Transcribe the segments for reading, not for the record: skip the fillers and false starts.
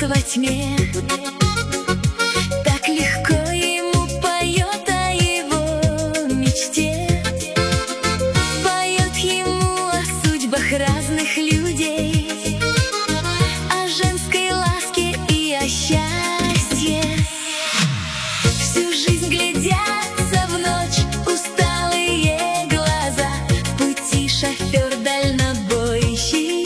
во тьме. Так легко ему поет о его мечте, поет ему о судьбах разных людей, о женской ласке и о счастье. Всю жизнь глядятся в ночь усталые глаза, в пути шофер-дальнобойщик.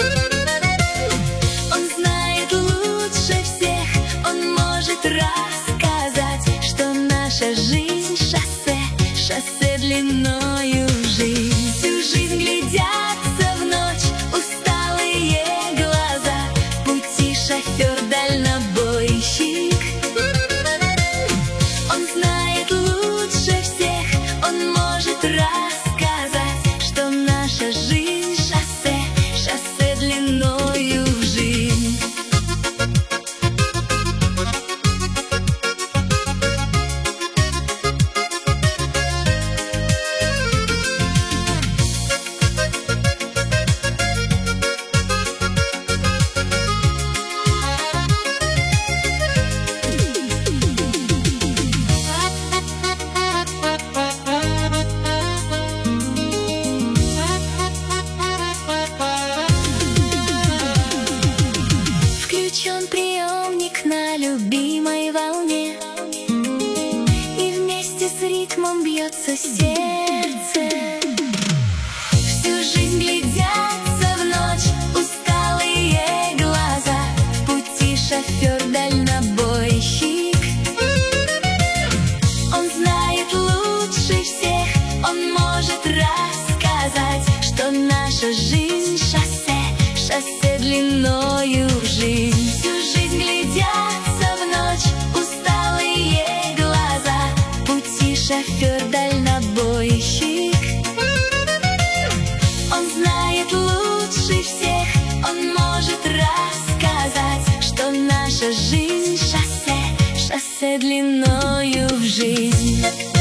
Он знает лучше всех, он может рассказать, что наша жизнь шоссе, шоссе длиною в жизнь. Всю жизнь глядятся в ночь усталые глаза, в пути шофер-дальнобойщик. Он знает лучше всех, он может рассказать, что наша жизнь шоссе, шоссе длиною в жизнь. Включен приемник на любимой волне, и вместе с ритмом бьется сердце. Всю жизнь глядятся в ночь усталые глаза, в пути шофер-дальнобойщик. Он знает лучше всех, он может рассказать, что наша жизнь шоссе, шоссе длиною в жизнь. Всю жизнь глядятся в ночь усталые глаза, в пути шофер-дальнобойщик. Он знает лучше всех, он может рассказать, что наша жизнь шоссе, шоссе длиною в жизнь.